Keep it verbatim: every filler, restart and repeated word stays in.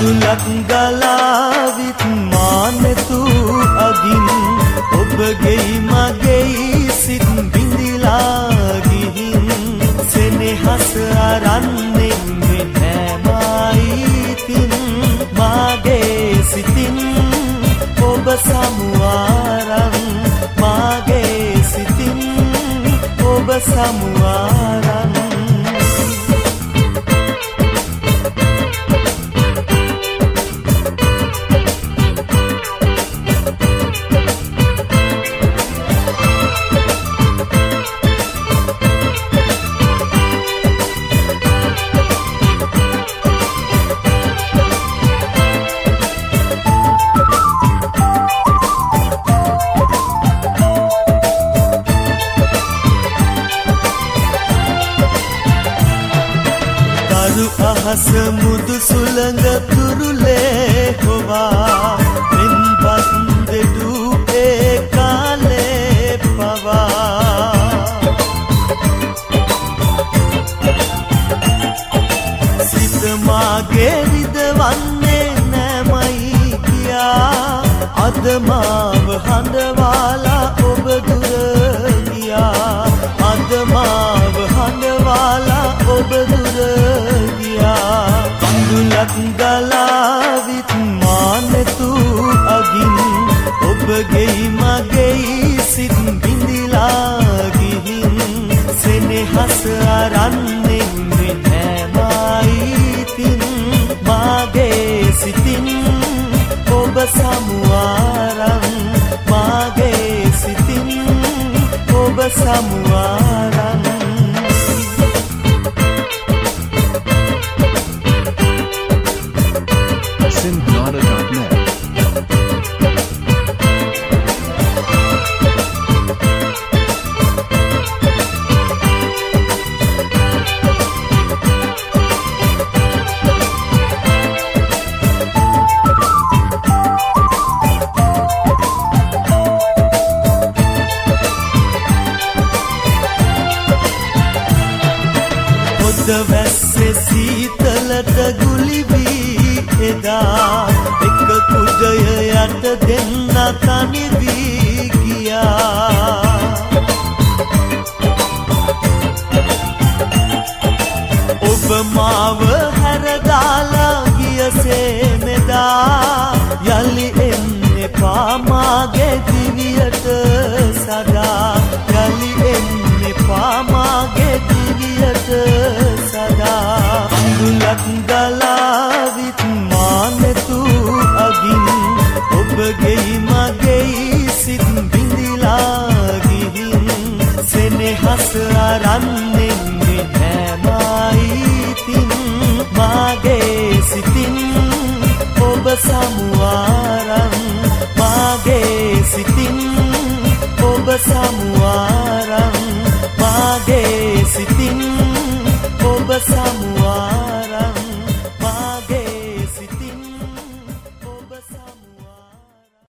කඳුලක් ගලාවිත් මානෙතු අගින් ඔබගෙයි මගෙයි සිත් බිඳිලා ගිහින් සෙනෙහස අරන්නේ නැමයිතින් මාගේ සිතින් ඔබ සමුවාරන් මාගේ සිතින් ඔබ සමුවාරන් අහස මුදු සුළඟ තුරුලේ හොවා මෙන්පත් දෙඩු ඒ කාලේ පවා සිත මාගේ විදවන්නේ නැමයි කියා අද මාව හඬවාලා ඔබ දුර ගියා අද මාව හඬවාලා ඔබ දුර කඳුලක් ගලාවිත් මානෙතු අගින් ඔබගෙයි මගෙයි සිත් බිඳිලා ගිහින් සෙනෙහස අරන්නේ නැමයිතින් මාගේ සිතින් ඔබ සමුවාරන් මාගේ සිතින් ඔබ සමුවාරන් Simnada dot net පොද වැස්සේ සීතලට ගුලි වී එදා එක කුඩය යට දෙන්න තනි වී ගියා ඔබ මාව හැරදාලා ගියසේ මෙදා යලි එන්න එපා මාගේ